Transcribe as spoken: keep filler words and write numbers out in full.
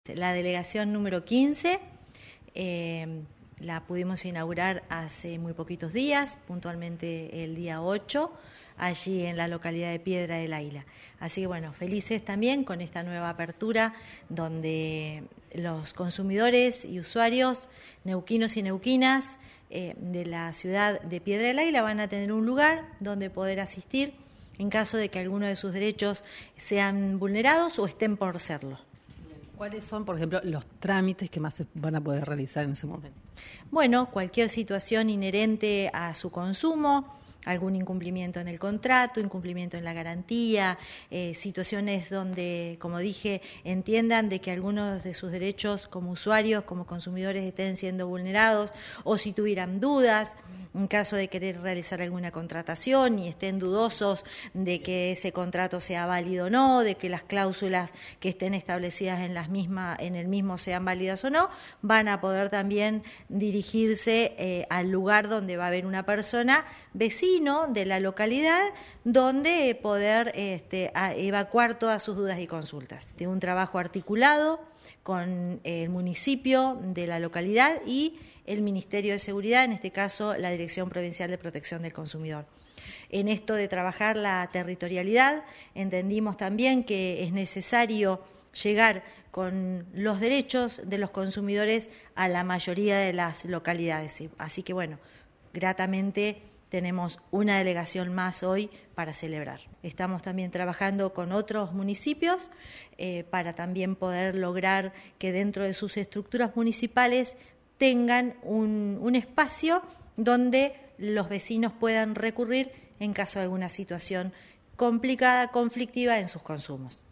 La delegación número quince eh, la pudimos inaugurar hace muy poquitos días, puntualmente el día ocho, allí en la localidad de Piedra del Águila. Así que bueno, felices también con esta nueva apertura donde los consumidores y usuarios neuquinos y neuquinas eh, de la ciudad de Piedra del Águila van a tener un lugar donde poder asistir en caso de que alguno de sus derechos sean vulnerados o estén por serlo. ¿Cuáles son, por ejemplo, los trámites que más se van a poder realizar en ese momento? Bueno, cualquier situación inherente a su consumo, algún incumplimiento en el contrato, incumplimiento en la garantía, eh, situaciones donde, como dije, entiendan de que algunos de sus derechos como usuarios, como consumidores estén siendo vulnerados, o si tuvieran dudas, en caso de querer realizar alguna contratación y estén dudosos de que ese contrato sea válido o no, de que las cláusulas que estén establecidas en las mismas, en el mismo sean válidas o no, van a poder también dirigirse eh, al lugar donde va a haber una persona vecino de la localidad donde poder este, evacuar todas sus dudas y consultas. De un trabajo articulado con el municipio de la localidad y el Ministerio de Seguridad, en este caso la Dirección Provincial de Protección del Consumidor. En esto de trabajar la territorialidad, entendimos también que es necesario llegar con los derechos de los consumidores a la mayoría de las localidades. Así que bueno, gratamente tenemos una delegación más hoy para celebrar. Estamos también trabajando con otros municipios eh, para también poder lograr que dentro de sus estructuras municipales tengan un, un espacio donde los vecinos puedan recurrir en caso de alguna situación complicada, conflictiva en sus consumos.